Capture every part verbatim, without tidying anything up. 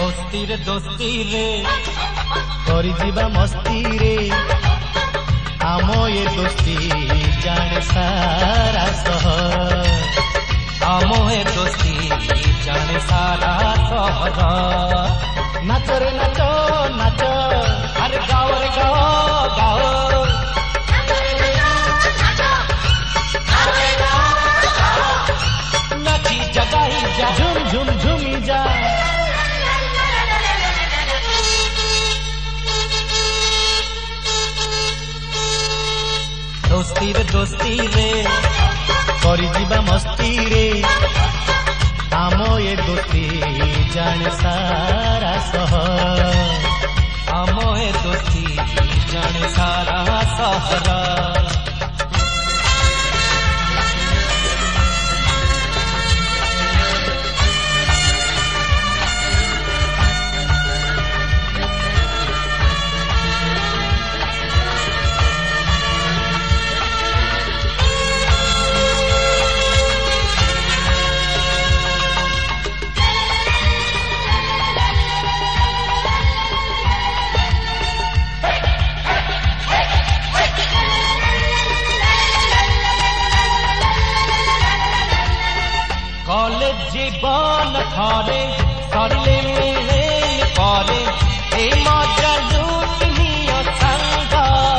दोस्ती रे दोस्ती रे करी जीवा मस्ती रे आम ये दोस्ती जाने सारा सहर आम ये दोस्ती जाने सारा सहर नाच रे नाच नाच अरे गाओ रे गाओ गाओ नाची जगाई जा झुम झुम झुमी जा दोस्ती रे दोस्ती रे करी जीवा मस्ती रे आम ये दोस्ती जाने सारा सहर आम ये दोस्ती जाने सारा सहर कॉलेज जीवन थारे सरले मिले पारे ए मजा लूटनियो संग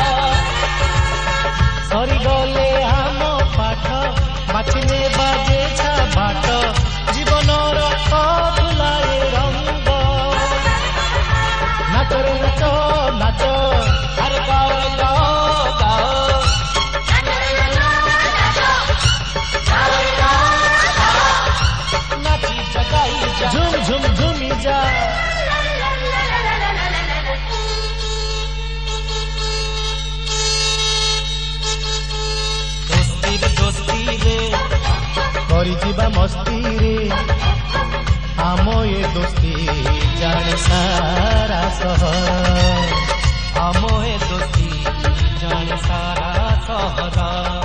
सरी गले आम पाठ बाछिने बाजे छा बाट जीवन भुलाए रंग नाच रे नाच नाच अरे गाओ रे गाओ गाओ नाची जगाई जा झुम झुम झुमी जा दोस्ती रे दोस्ती रे करी जीवा मस्ती रे आम ये दोस्ती जाने सारा सहर आम ये दोस्ती जाने सारा सहर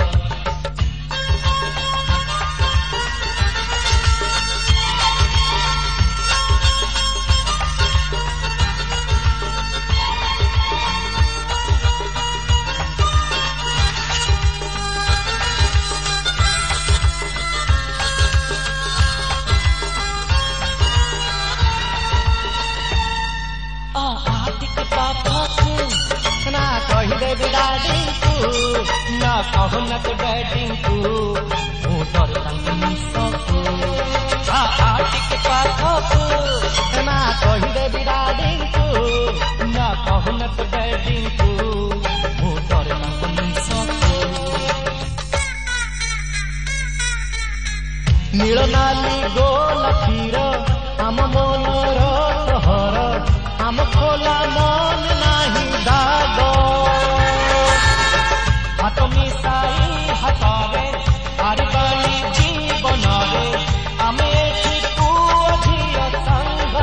ना कही दे बिगाड़ी तू ना कहू न तो डैडी तू मु डर लंगी सकू आ आटिक पाखो ना कही दे बिगाड़ी तू ना कहू न तो डैडी तू मु डर लंगी सकू नील नाली गोल क्षीर आम मनर सहर आम खोला मन नाही दाग हाथ मिसाई हाथरे आरबानी जीवन रे आमे एठिकू अधिय संग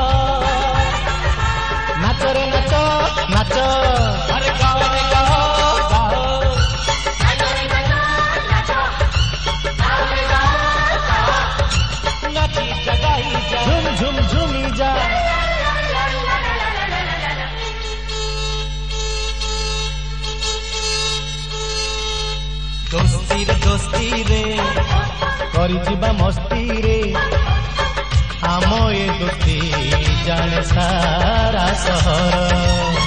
नाच रे नाच नाच अरे गाओ रे गाओ गाओ नाची जगाई जा झुम झुम झुमी जा दोस्ती रे दोस्ती रे करी जीवा मस्ती रे आम ये दोस्ती जाने सारा सहर